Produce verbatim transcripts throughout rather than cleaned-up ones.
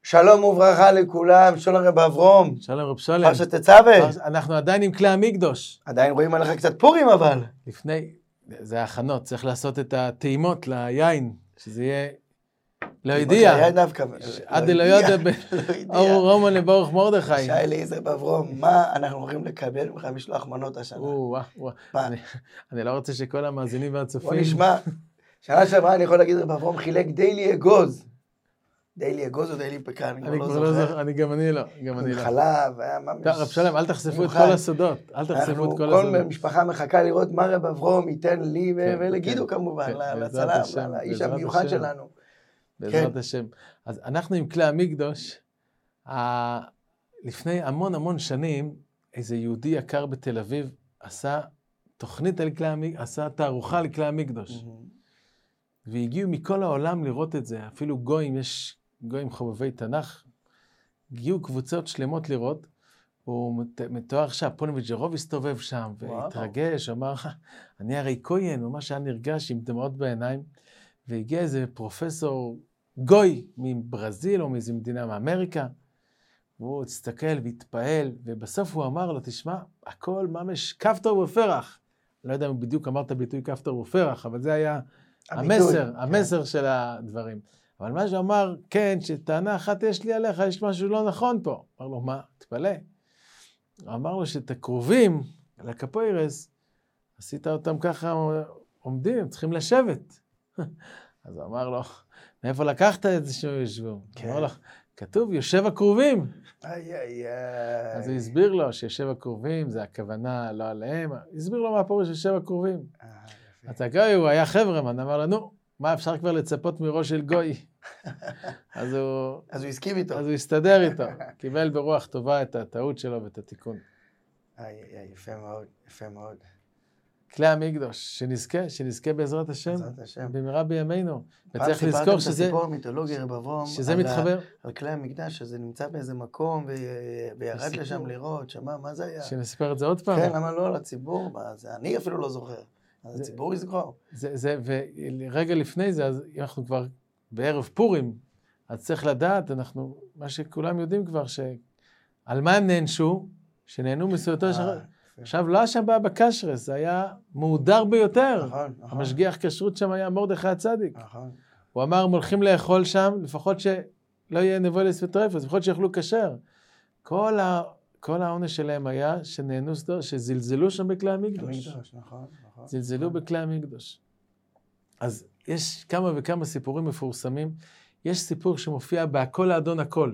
שלום וברכה לכולם, שלום רב אברום. שלום רב שלם. פרשת תצווה. אנחנו עדיין עם כלי המקדוש. עדיין רואים עליך קצת פורים אבל. לפני, זה ההכנות, צריך לעשות את הטעימות ליין, שזה יהיה לא ידיע. היה דווקא. עד אלא יודע, אור רומן לברוך מרדכי. שי אליעזר באברום, מה אנחנו הולכים לקבל ממך משלוח מנות השנה? אני לא רוצה שכל המאזינים והצופים... בוא נשמע. שנה שעברה אני יכול להגיד רב אברום חילק דיילי אגוז. דיילי אגוז או דיילי פקן, אני כבר לא זוכר. אני גם אני לא, גם אני לא. חלב, היה ממש... רב שלם, אל תחשפו את כל הסודות, אל תחשפו את כל הסודות. כל משפחה מחכה לראות מה רב אברום ייתן לי ולגידו כמובן, לצלם, לאיש המיוחד שלנו. בעזרת השם. אז אנחנו עם כלי המקדוש, לפני המון המון שנים, איזה יהודי יקר בתל אביב עשה תוכנית על כלי המקדוש, עשה תערוכה לכלי המקדוש. והגיעו מכל העולם לראות את זה, אפילו גויים, יש גויים חובבי תנ"ך, הגיעו קבוצות שלמות לראות, הוא מתואר שהפוניבג'רוב הסתובב שם, והתרגש, אמר, אני הרי כהן, ממש היה נרגש עם דמעות בעיניים, והגיע איזה פרופסור גוי מברזיל או מאיזו מדינה מאמריקה, והוא הסתכל והתפעל, ובסוף הוא אמר לו, תשמע, הכל ממש כפתור ופרח. לא יודע אם בדיוק אמרת ביטוי כפתור ופרח, אבל זה היה המסר, המסר של הדברים. אבל מה שהוא אמר, כן, שטענה אחת יש לי עליך, יש משהו לא נכון פה. אמר לו, מה? תפלא. הוא אמר לו שאת הקרובים על הקפוירס, עשית אותם ככה עומדים, צריכים לשבת. אז הוא אמר לו, מאיפה לקחת את זה שהוא ישבו? כן. אמר לו, כתוב, יושב הקרובים. איי, איי, איי. אז הוא הסביר לו שיושב הקרובים, זה הכוונה לא עליהם. הסביר לו מה הפירוש יושב הקרובים. אז הגוי הוא היה חברמן, אמר לו, נו, מה אפשר כבר לצפות מראש של גוי? אז הוא... אז הוא הסכים איתו. אז הוא הסתדר איתו. קיבל ברוח טובה את הטעות שלו ואת התיקון. איי, איי, יפה מאוד, יפה מאוד. כלי המקדוש, שנזכה, שנזכה בעזרת השם, בעזרת השם. במהרה בימינו. וצריך לזכור שזה... סיפור המיתולוגי רב אברום, שזה מתחבר. על כלי המקדש, שזה נמצא באיזה מקום, וירד לשם לראות, שמה, מה זה היה? שנספר את זה עוד פעם. כן, למה לא, לציבור, מה זה? אני אפילו לא זוכר. אז הציבור יזכור. זה, זה, ורגע לפני זה, אז אנחנו כבר בערב פורים, אז צריך לדעת, אנחנו, מה שכולם יודעים כבר, שעל מה הם נענשו, שנהנו מסעותו של... עכשיו, לא שם בא בקשרס, זה היה מהודר ביותר. נכון, נכון. המשגיח כשרות שם היה מרדכי הצדיק. נכון. הוא אמר, הם הולכים לאכול שם, לפחות שלא יהיה נבולס וטרפס, לפחות שיאכלו כשר. כל ה... כל העונש שלהם היה שנהנו, שזלזלו שם בכלי המקדוש. המקדוש, נכון, נכון. זלזלו בכלי המקדוש. אז יש כמה וכמה סיפורים מפורסמים. יש סיפור שמופיע בהכל האדון הכל,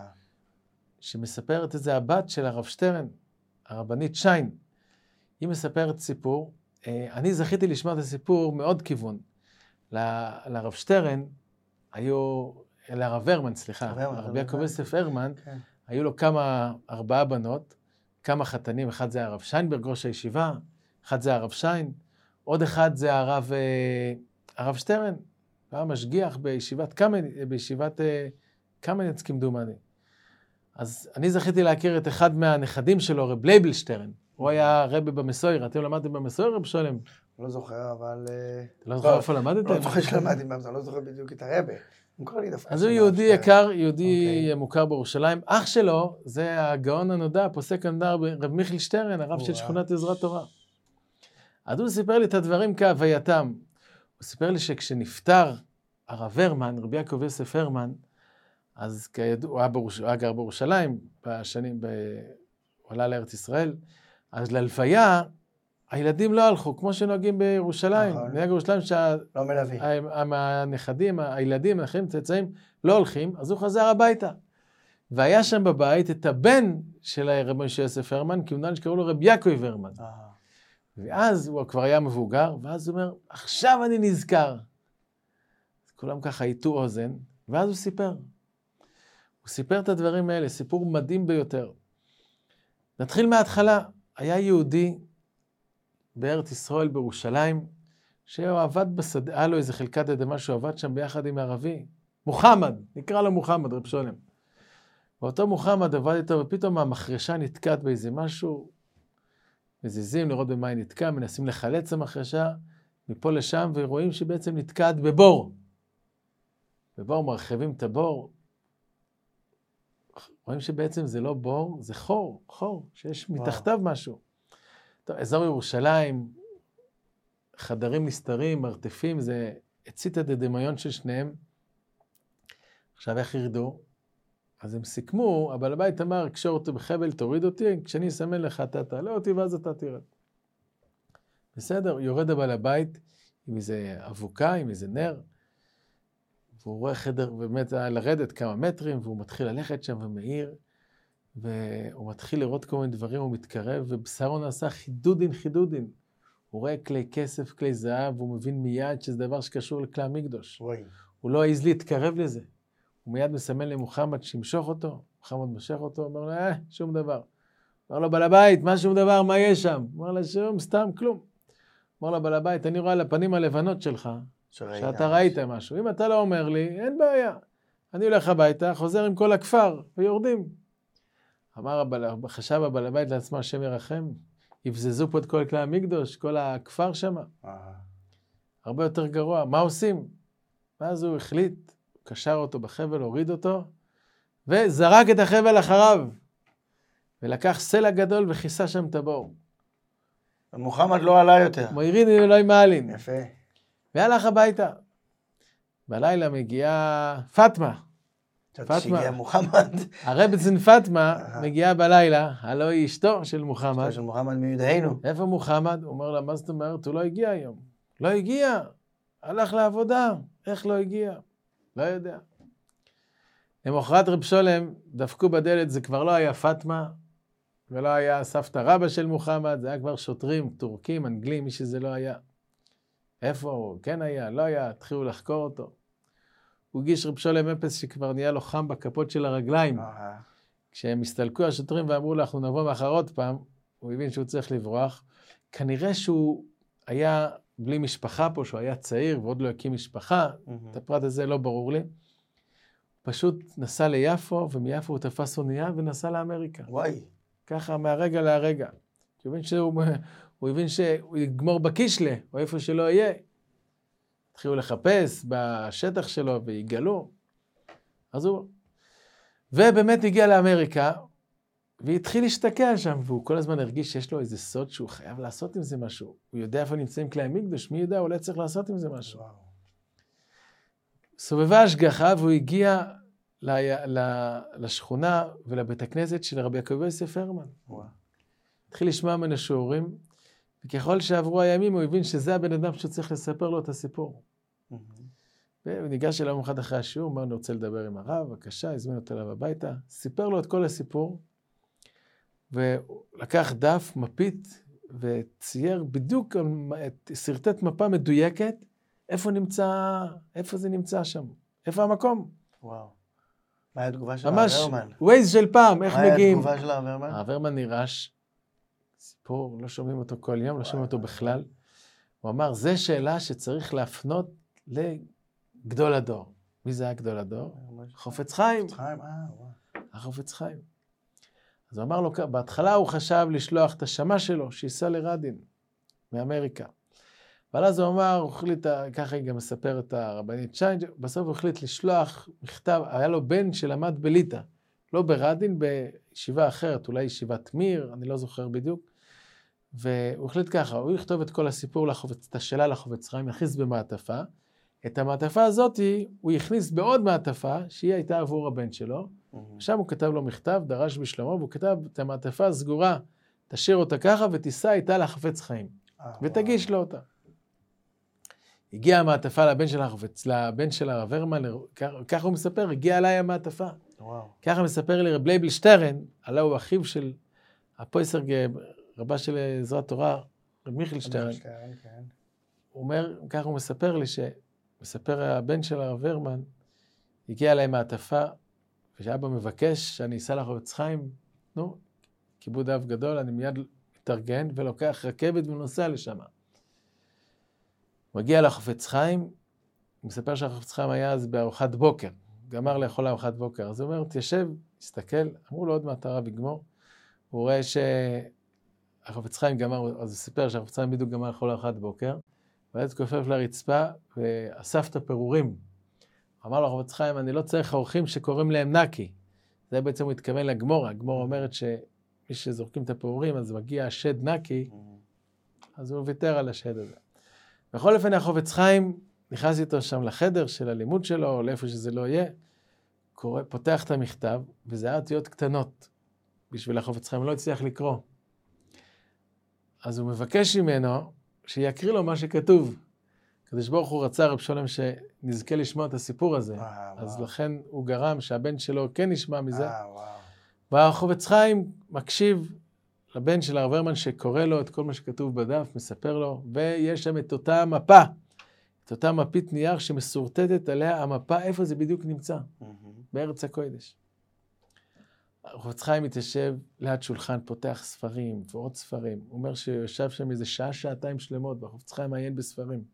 שמספרת את זה הבת של הרב שטרן, הרבנית שיין. היא מספרת סיפור. אני זכיתי לשמוע את הסיפור מאוד כיוון. לרב שטרן היו, לרב הרמן, סליחה, הרב יעקב יוסף הרמן, היו לו כמה, ארבעה בנות, כמה חתנים, אחד זה הרב שיינברג, ראש הישיבה, אחד זה הרב שיין, עוד אחד זה הרב, הרב שטרן, היה משגיח בישיבת קמניץ, בישיבת קמניץ כמדומני. אז אני זכיתי להכיר את אחד מהנכדים שלו, רב לייבל שטרן, הוא היה רבי במסויר, אתם למדתם במסויר רב שולם? לא זוכר, אבל... אתה לא זוכר איפה למדתם? לא זוכר שלמדתי, אני לא זוכר בדיוק את הרבי. אז הוא יהודי יקר, יהודי מוכר בירושלים. אח שלו, זה הגאון הנודע, פוסק הנודע, רב מיכל שטרן, הרב של שכונת עזרת תורה. אז הוא סיפר לי את הדברים כהווייתם. הוא סיפר לי שכשנפטר הרב הרמן, רבי יעקב יוסף הרמן, אז כידוע, הוא היה גר בירושלים, בשנים, הוא עלה לארץ ישראל, אז ללוויה, הילדים לא הלכו, כמו שנוהגים בירושלים. נכון. נהג בירושלים שהנכדים, הילדים, האחרים, צאצאים, לא הולכים, אז הוא חזר הביתה. והיה שם בבית את הבן של הרב משה יוסף הרמן, כי הוא נדמה שקראו לו רב יעקב הרמן. ואז הוא כבר היה מבוגר, ואז הוא אומר, עכשיו אני נזכר. כולם ככה היטו אוזן, ואז הוא סיפר. הוא סיפר את הדברים האלה, סיפור מדהים ביותר. נתחיל מההתחלה. היה יהודי, בארץ ישראל, בירושלים, שהוא עבד בשדה, היה לו איזה חלקת אדמה שהוא עבד שם ביחד עם ערבי, מוחמד, נקרא לו מוחמד, רב שולם. ואותו מוחמד עבד איתו, ופתאום המחרשה נתקעת באיזה משהו, מזיזים לראות במה היא נתקעה, מנסים לחלץ המחרשה, מפה לשם, ורואים שבעצם נתקעת בבור. בבור מרחיבים את הבור, רואים שבעצם זה לא בור, זה חור, חור, שיש מתחתיו משהו. טוב, אזור ירושלים, חדרים נסתרים, מרתפים, זה הצית את הדמיון של שניהם. עכשיו איך ירדו? אז הם סיכמו, הבעל הבית אמר, קשור אותו בחבל, תוריד אותי, כשאני אסמן לך, אתה תעלה אותי, ואז אתה תרד. בסדר, יורד הבעל הבית עם איזה אבוקה, עם איזה נר, והוא רואה חדר, ובאמת לרדת כמה מטרים, והוא מתחיל ללכת שם ומאיר, והוא מתחיל לראות כל מיני דברים, הוא מתקרב, ובשרו נעשה חידודין, חידודין. הוא רואה כלי כסף, כלי זהב, והוא מבין מיד שזה דבר שקשור לכלי המקדוש. וואי. הוא לא העז להתקרב לזה. הוא מיד מסמן למוחמד שימשוך אותו, מוחמד משך אותו, אומר לו, אה, שום דבר. אומר לו, בעל הבית, מה שום דבר, מה יש שם? אומר לו, שום, סתם, כלום. אומר לו, בעל הבית, אני רואה על הפנים הלבנות שלך, שאתה ראית משהו. אם אתה לא אומר לי, אין בעיה. אני הולך הביתה, חוזר עם כל הכפר, ויורדים. אמר הבעל, חשב הבעל הבית לעצמו, השם ירחם, יבזזו פה את כל כלי המקדוש, כל הכפר שם. הרבה יותר גרוע. מה עושים? ואז הוא החליט, קשר אותו בחבל, הוריד אותו, וזרק את החבל אחריו, ולקח סלע גדול וכיסה שם את הבור. מוחמד לא עלה יותר. מוירין אלוהי מעלין. יפה. והלך הביתה. בלילה מגיעה פטמה. פטמה. שהגיע מוחמד. הרבצן פטמה מגיעה בלילה, הלוא היא אשתו של מוחמד. אשתו של מוחמד מיודענו. איפה מוחמד? הוא אומר לה, מה זאת אומרת? הוא לא הגיע היום. לא הגיע. הלך לעבודה. איך לא הגיע? לא יודע. למחרת רב שולם דפקו בדלת, זה כבר לא היה פטמה, ולא היה סבתא רבא של מוחמד, זה היה כבר שוטרים, טורקים, אנגלים, מי שזה לא היה. איפה הוא? כן היה, לא היה, התחילו לחקור אותו. הוא הגיש רב שולם אפס שכבר נהיה לו חם בכפות של הרגליים. כשהם הסתלקו השוטרים ואמרו לו, אנחנו נבוא מאחר עוד פעם, הוא הבין שהוא צריך לברוח. כנראה שהוא היה בלי משפחה פה, שהוא היה צעיר ועוד לא הקים משפחה, את הפרט הזה לא ברור לי. פשוט נסע ליפו, ומיפו הוא תפס אונייה ונסע לאמריקה. וואי. ככה מהרגע להרגע. הוא הבין שהוא, הוא הבין שהוא יגמור בקישלה, או איפה שלא יהיה. התחילו לחפש בשטח שלו ויגלו. אז הוא... ובאמת הגיע לאמריקה, והתחיל להשתקע שם, והוא כל הזמן הרגיש שיש לו איזה סוד שהוא חייב לעשות עם זה משהו. הוא יודע איפה נמצאים כלי המקדוש, מי יודע, אולי צריך לעשות עם זה משהו. וואו. סובבה השגחה, והוא הגיע ל... ל... לשכונה ולבית הכנסת של רבי יעקב יוסף הרמן. וואו. התחיל לשמוע ממנו שיעורים, וככל שעברו הימים הוא הבין שזה הבן אדם שצריך לספר לו את הסיפור. Mm-hmm. והוא ניגש אליו אחד אחרי השיעור, אמר, אני רוצה לדבר עם הרב, בבקשה, הזמין אותו אליו הביתה, סיפר לו את כל הסיפור, ולקח דף, מפית, וצייר בדיוק, סרטט מפה מדויקת, איפה נמצא, איפה זה נמצא שם, איפה המקום. וואו. מה היה התגובה של הרב הרמן? ממש, ווייז של פעם, איך מגיעים. מה היה התגובה של הרב הרמן? הרב הרמן נרעש, סיפור, לא שומעים אותו כל יום, לא שומעים אותו בכלל. הוא אמר, זה שאלה שצריך להפנות לגדול הדור. מי זה היה גדול הדור? חופץ חיים. חופץ חיים, אה, וואו. החופץ חיים. אז הוא אמר לו, בהתחלה הוא חשב לשלוח את השמה שלו, שייסע לרדין, מאמריקה. אבל אז הוא אמר, הוא החליט, ככה היא גם מספר את הרבנית שיינג', בסוף הוא החליט לשלוח מכתב, היה לו בן שלמד בליטא, לא ברדין, בישיבה אחרת, אולי ישיבת מיר, אני לא זוכר בדיוק, והוא החליט ככה, הוא יכתוב את כל הסיפור, לחופץ, את השאלה לחופץ חיים, יכניס במעטפה, את המעטפה הזאת הוא יכניס בעוד מעטפה, שהיא הייתה עבור הבן שלו, שם הוא כתב לו מכתב, דרש בשלמה, והוא כתב את המעטפה הסגורה, תשאיר אותה ככה ותיסע איתה לחפץ חיים, ותגיש לו אותה. הגיעה המעטפה לבן של החפץ, לבן של הרב הרמן, ככה הוא מספר, הגיעה אליי המעטפה. ככה מספר לי רב לייבל שטרן, עלה הוא אחיו של הפויסרג, רבה של עזרת תורה, רב מיכל שטרן. הוא אומר, ככה הוא מספר לי, שמספר הבן של הרב הרמן, הגיע אליי מעטפה, ושאבא מבקש שאני אסע לחפץ חיים, נו, כיבוד אב גדול, אני מיד מתארגן ולוקח רכבת ונוסע לשם. מגיע לחפץ חיים, הוא מספר שהחפץ חיים היה אז בארוחת בוקר, גמר לאכול ארוחת בוקר, אז הוא אומר, תיישב, תסתכל, אמרו לו עוד מעט הרב יגמור, הוא רואה שהחפץ חיים גמר, אז הוא סיפר שהחפץ חיים בדיוק גמר לאכול ארוחת בוקר, ואז כופף לרצפה ואסף את הפירורים. אמר לו החפץ חיים, אני לא צריך אורחים שקוראים להם נקי, זה בעצם הוא התכוון לגמורה. הגמורה אומרת שמי שזורקים את הפעורים, אז מגיע השד נקי, אז הוא ויתר על השד הזה. בכל אופן, החפץ חיים נכנס איתו שם לחדר של הלימוד שלו, או לאיפה שזה לא יהיה, קורא, פותח את המכתב, וזה היה אותיות קטנות. בשביל החפץ חיים, לא הצליח לקרוא. אז הוא מבקש ממנו שיקריא לו מה שכתוב. הקדוש ברוך הוא רצה רב שלום שנזכה לשמוע את הסיפור הזה. וואו, אז וואו. לכן הוא גרם שהבן שלו כן נשמע מזה. וואו, וואו. והחפץ חיים מקשיב לבן של הרב הרמן שקורא לו את כל מה שכתוב בדף, מספר לו, ויש שם את אותה מפה, את אותה מפית נייר שמסורטטת עליה המפה, איפה זה בדיוק נמצא, mm-hmm. בארץ הקודש. החפץ חיים מתיישב ליד שולחן, פותח ספרים ועוד ספרים. הוא אומר שיושב שם איזה שעה, שעתיים שלמות, והחפץ חיים מעיין בספרים.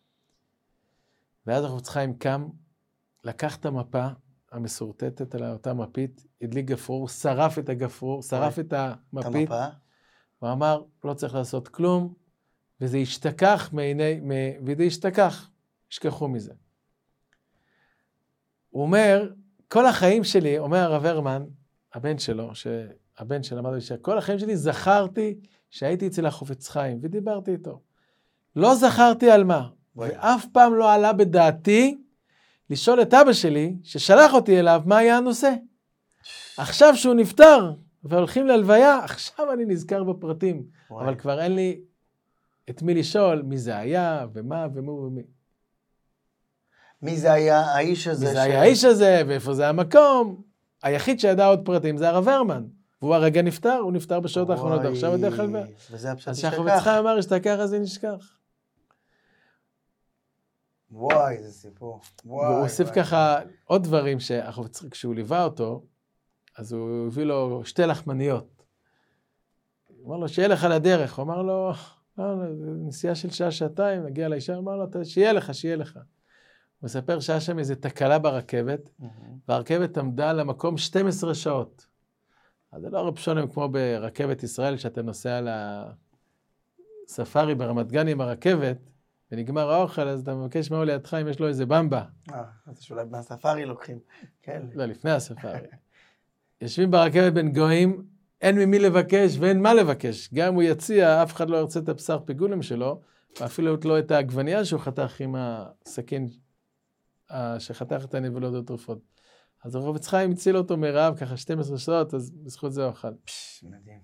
ואז החפץ חיים קם, לקח את המפה המסורטטת על אותה מפית, הדליק גפרור, שרף את הגפרור, שרף את המפית. הוא אמר, לא צריך לעשות כלום, וזה ישתכח מעיני, וזה ישתכח, ישכחו מזה. הוא אומר, כל החיים שלי, אומר הרב הרמן, הבן שלו, שהבן שלמד בשביל, כל החיים שלי זכרתי שהייתי אצל החפץ חיים, ודיברתי איתו. לא זכרתי על מה, ואף פעם לא עלה בדעתי לשאול את אבא שלי, ששלח אותי אליו, מה היה הנושא. עכשיו שהוא נפטר, והולכים להלוויה, עכשיו אני נזכר בפרטים, וואי. אבל כבר אין לי את מי לשאול, מי זה היה, ומה, ומו ומי. מי זה היה האיש הזה? מי זה ש... היה האיש הזה, ואיפה זה המקום. היחיד שידע עוד פרטים זה הרב הרמן, והוא הרגע נפטר, הוא נפטר בשעות האחרונות, עכשיו הדרך הלוויה. וזה הפשט אז נשכח. שהחפץ חיים אמר, שתכך אז זה נשכח. וואי, איזה סיפור. והוא הוסיף ככה עוד דברים שהחפץ, כשהוא ליווה אותו, אז הוא הביא לו שתי לחמניות. הוא אמר לו, שיהיה לך לדרך. הוא אמר לו, לא, נסיעה של שעה, שעתיים, נגיע לאישה, הוא אמר לו, שיהיה לך, שיהיה לך. הוא מספר שהיה שם איזו תקלה ברכבת, והרכבת עמדה למקום שתים עשרה שעות. אז זה לא רב שולם כמו ברכבת ישראל, שאתה נוסע לספארי ברמת גן עם הרכבת, ונגמר האוכל, אז אתה מבקש מה הוא לידך אם יש לו איזה במבה. אה, אז שאולי מהספארי לוקחים, כן. לא, לפני הספארי. יושבים ברכבת בין גויים, אין ממי לבקש ואין מה לבקש. גם הוא יציע, אף אחד לא ירצה את הבשר פיגולים שלו, ואפילו לא את העגבנייה שהוא חתך עם הסכין, שחתך את הנבלות התרופות. אז החפץ חיים הציל אותו מרעב, ככה שתים עשרה שעות, אז בזכות זה אוכל. מדהים.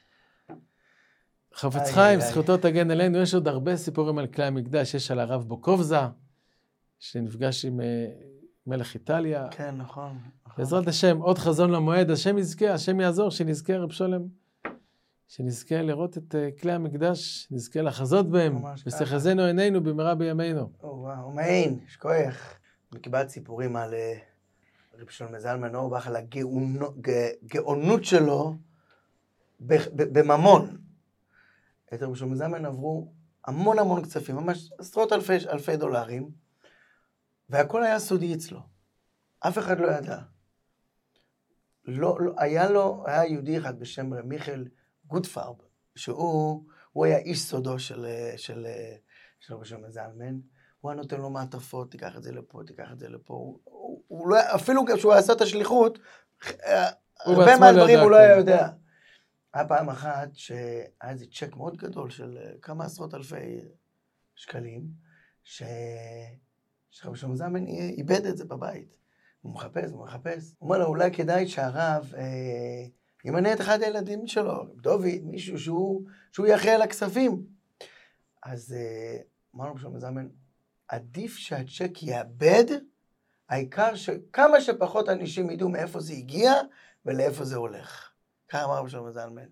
חפץ חיים, זכותו תגן עלינו, יש עוד הרבה סיפורים על כלי המקדש, יש על הרב בוקובזה, שנפגש עם מלך איטליה. כן, נכון. בעזרת השם, עוד חזון למועד, השם יזכה, השם יעזור, שנזכה רב שולם, שנזכה לראות את כלי המקדש, נזכה לחזות בהם, וסחזנו עינינו במהרה בימינו. וואו, מעין, שכוח. מקיבלת סיפורים על רב שלמה זלמן אוירבך, על הגאונות שלו בממון. את רב שלמה זלמן עברו המון המון כספים, ממש עשרות אלפי, אלפי דולרים, והכל היה סודי אצלו. אף אחד לא ידע. לא, לא, היה לו, היה יהודי אחד בשם מיכאל גוטפרב, שהוא הוא היה איש סודו של, של, של רב שלמה זלמן. הוא היה נותן לו מעטפות, תיקח את זה לפה, תיקח את זה לפה. הוא, הוא, הוא לא, אפילו כשהוא עשה את השליחות, הרבה מהדברים הוא לא היה יודע. היה פעם אחת שהיה איזה צ'ק מאוד גדול של כמה עשרות אלפי שקלים, ש... שרב שלמה זלמן איבד את זה בבית. הוא מחפש, הוא מחפש. הוא אומר לו, אולי כדאי שהרב אה, ימנה את אחד הילדים שלו, דוד, מישהו שהוא, שהוא יחיה על הכספים. אז אה, אמר רב שלמה זלמן, עדיף שהצ'ק יאבד, העיקר שכמה שפחות אנשים ידעו מאיפה זה הגיע ולאיפה זה הולך. ככה אמר רב שלמה זלמן.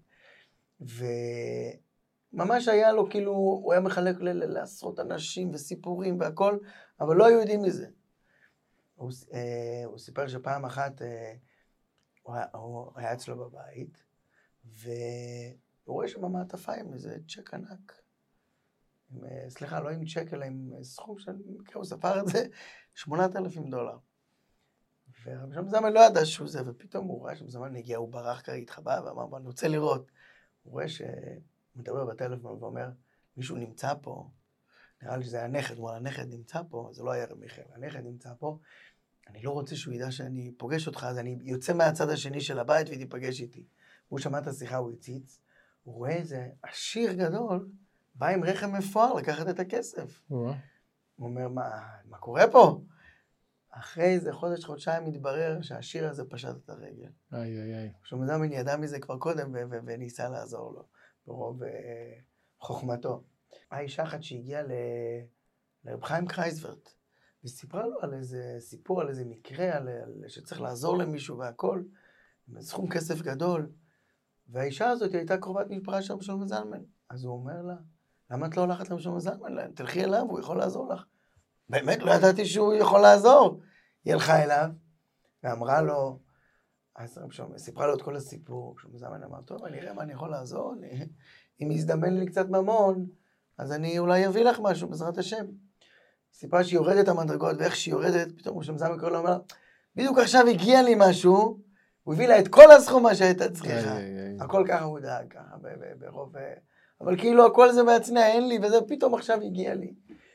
וממש היה לו, כאילו, הוא היה מחלק לעשרות אנשים וסיפורים והכל, אבל לא היו יודעים מזה. הוא, אה, הוא סיפר שפעם אחת אה, הוא, היה, הוא היה אצלו בבית, והוא רואה שם מעטפה עם איזה צ'ק ענק. עם, סליחה, לא עם צ'ק, אלא עם סכום של, הוא ספר את זה, שמונת אלפים דולר. ורב שלמה זלמן לא ידע שהוא זה, ופתאום הוא ראה שמזמן הגיע, הוא ברח כרגע, התחבא, ואמר, אני רוצה לראות. הוא רואה שהוא מדבר בטלפון ואומר, מישהו נמצא פה, נראה לי שזה היה נכד, הוא אומר, הנכד נמצא פה, זה לא היה רב מיכאל, הנכד נמצא פה, אני לא רוצה שהוא ידע שאני פוגש אותך, אז אני יוצא מהצד השני של הבית ותיפגש איתי. הוא שמע את השיחה, הוא הציץ, הוא רואה איזה עשיר גדול, בא עם רחם מפואר לקחת את הכסף. הוא אומר, מה, מה קורה פה? אחרי איזה חודש, חודשיים מתברר שהשיר הזה פשט את הרגל. איי, איי, איי. שלמה זלמן ידע מזה כבר קודם, ו- ו- וניסה לעזור לו, ברוב uh, חוכמתו. האישה אחת שהגיעה ל... לרב חיים קרייסברט, וסיפרה לו על איזה סיפור, על איזה מקרה, על, על שצריך לעזור למישהו והכל, סכום כסף גדול, והאישה הזאת הייתה קרובת משפחה של שלמה זלמן. אז הוא אומר לה, למה את לא הולכת לשלמה זלמן? תלכי אליו, הוא יכול לעזור לך. באמת לא ידעתי שהוא יכול לעזור. היא הלכה אליו, ואמרה לו, אז רב שלמה, סיפרה לו את כל הסיפור, שלמה זלמן אמר, טוב, אני אראה מה אני יכול לעזור, אני, אם יזדמן לי קצת ממון, אז אני אולי אביא לך משהו, בעזרת השם. סיפרה שהיא יורדת המדרגות, ואיך שהיא יורדת, פתאום שלמה זלמן קורא לו, אומר, בדיוק עכשיו הגיע לי משהו, הוא הביא לה את כל הסכום מה שהייתה צריכה. הכל ככה הוא דאג, ככה, ברוב... אבל כאילו הכל זה בעצמי, אין לי, וזה פתאום עכשיו הגיע לי.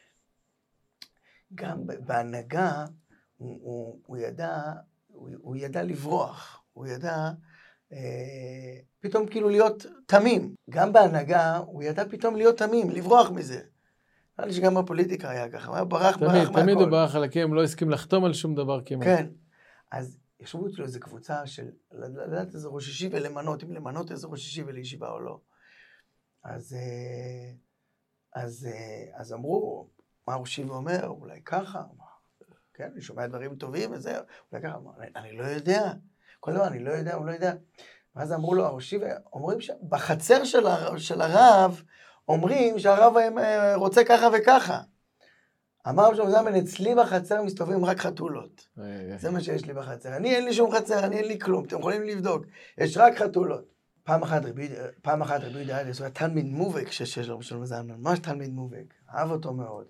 גם בהנהגה, הוא, הוא, הוא ידע, הוא, הוא ידע לברוח, הוא ידע אה, פתאום כאילו להיות תמים. גם בהנהגה, הוא ידע פתאום להיות תמים, לברוח מזה. נראה לי שגם בפוליטיקה היה ככה, הוא היה ברח, תמיד, ברח מהכל. תמיד הוא ברח על הקיים, לא הסכים לחתום על שום דבר כמעט. כן, אז ישבו אצלו איזו קבוצה של לדעת איזה ראש ישיבה ולמנות, אם למנות איזה ראש ישיבה לישיבה או לא. אז, אז, אז אמרו, מה ראש ישיבה אומר? אולי ככה, כן, אני שומע דברים טובים וזה, אולי ככה, אני, אני לא יודע, כל דבר אני לא יודע, הוא לא יודע. ואז אמרו לו, הראש ישיבה, אומרים שבחצר של, הר, של הרב, אומרים שהרב רוצה ככה וככה. אמר שלמה זלמן, אצלי בחצר מסתובבים רק חתולות. זה מה שיש לי בחצר. אני אין לי שום חצר, אני אין לי כלום, אתם יכולים לבדוק. יש רק חתולות. פעם אחת רבי יהודה אליאס, הוא היה תלמיד מובהק של שלמה זלמן, ממש תלמיד מובהק, אהב אותו מאוד.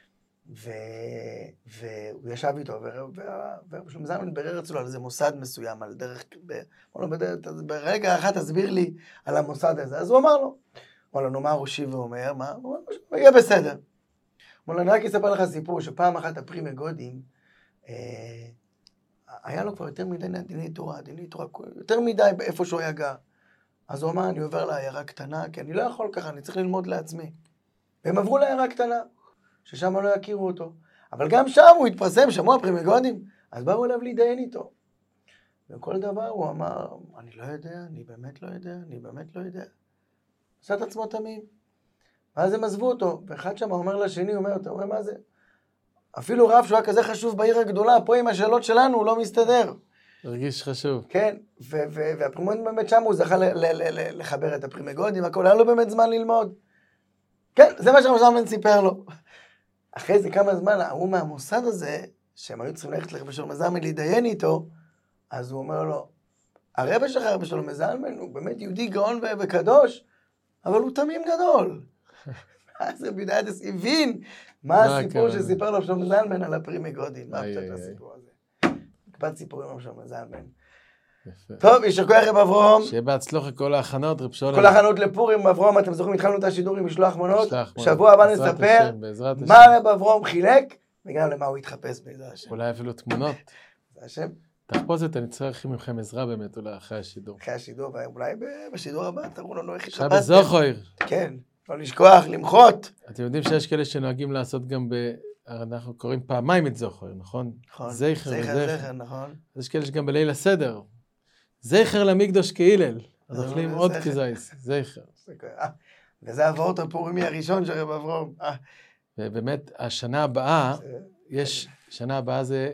והוא ישב איתו, ושלמה זלמן ברר אצלו על איזה מוסד מסוים, על דרך, ברגע אחת תסביר לי על המוסד הזה. אז הוא אמר לו, אמר לו, נו מה ראש ישיבה אומר, מה? הוא אומר, יהיה בסדר. אמר לו, אני רק אספר לך סיפור, שפעם אחת הפרי מגודים, היה לו כבר יותר מדי דיני תורה, דיני תורה, יותר מדי באיפה שהוא היה גר. אז הוא אמר, אני עובר לעיירה קטנה, כי אני לא יכול ככה, אני צריך ללמוד לעצמי. והם עברו לעיירה קטנה, ששם לא יכירו אותו. אבל גם שם הוא התפרסם, שמוע פרי מגודים, אז באו אליו להידיין איתו. וכל דבר הוא אמר, אני לא יודע, אני באמת לא יודע, אני באמת לא יודע. עשה את עצמו תמים. ואז הם עזבו אותו, ואחד שם אומר לשני, הוא אומר, אתה אומר, מה זה? אפילו רב שהוא היה כזה חשוב בעיר הגדולה, פה עם השאלות שלנו, הוא לא מסתדר. הרגיש חשוב. כן, והפרימגודים באמת שם, הוא זכה לחבר את הפרימגודים, הכל, היה לו באמת זמן ללמוד. כן, זה מה שרב זלמן סיפר לו. אחרי זה כמה זמן, הוא מהמוסד הזה, שהם היו צריכים ללכת לרב שלמה זלמן להידיין איתו, אז הוא אומר לו, הרב שלך, רב שלמה זלמן, הוא באמת יהודי גאון וקדוש, אבל הוא תמים גדול. אז רבי יהודה אליאס הבין מה הסיפור שסיפר לו שלמה זלמן על הפרימגודים. מה פשוט הסיפור הזה? מקבץ סיפורים על שלמה זלמן. טוב, יישר כוח רב אברהם. שיהיה בהצלחה כל ההכנות, רב שולם. כל ההכנות לפורים, אברהם, אתם זוכרים, התחלנו את השידור עם משלוח מנות. שבוע הבא נספר מה רב אברהם חילק, וגם למה הוא התחפש בעזרת השם. אולי אפילו תמונות. בעזרת השם. תחפושת, אני צריך מכם עזרה באמת, אולי אחרי השידור. אחרי השידור, ואולי בשידור הבא, תראו לנו איך התחפשתם. עכשיו בזוכר. כן, לא לשכוח, למחות. אתם יודעים שיש כאלה שנוהגים לעשות גם ב... אנחנו קוראים פעמיים את זוכר, נכון? נכון. זכר וזכר. זכר, נכון. יש כאלה שגם בליל הסדר. זכר למקדוש כהילל. אז אוכלים עוד כזייס. זכר. וזה עבורת הפורימי הראשון של רב אברהם. ובאמת, השנה הבאה, יש, שנה הבאה זה,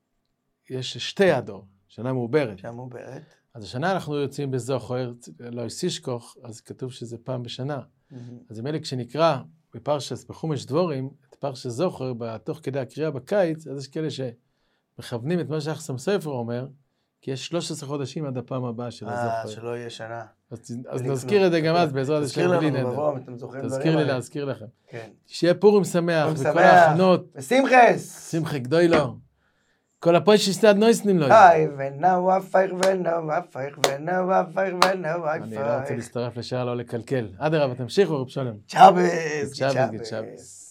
יש שתי הדור, שנה מעוברת. שנה מעוברת. אז השנה אנחנו יוצאים בזוכר, לא יסישכוך, אז כתוב שזה פעם בשנה. אז אם אלה כשנקרא בפרשס, בחומש דבורים, את פרשס זוכר, בתוך כדי הקריאה בקיץ, אז יש כאלה שמכוונים את מה שאחסם ספר אומר, כי יש שלושה עשר חודשים עד הפעם הבאה של הזוכר. אה, שלא יהיה שנה. אז נזכיר את זה גם אז, בעזרת השם בלי נדר. תזכיר לנו, בברום, אתם זוכרים דברים. תזכיר לי להזכיר לכם. כן. שיהיה פורים שמח, וכל ההכנות. ושמחס. שמחה גדולו. כל הפויש שסתד נויסנים לו. היי, ונאו אפייך ונאו אפייך ונאו אפייך ונאו אפייך. אני לא רוצה להצטרף לשער לא לקלקל. עד הרב, תמשיכו רב שולם. צ'אבס, צ'אבס, צ'אבס.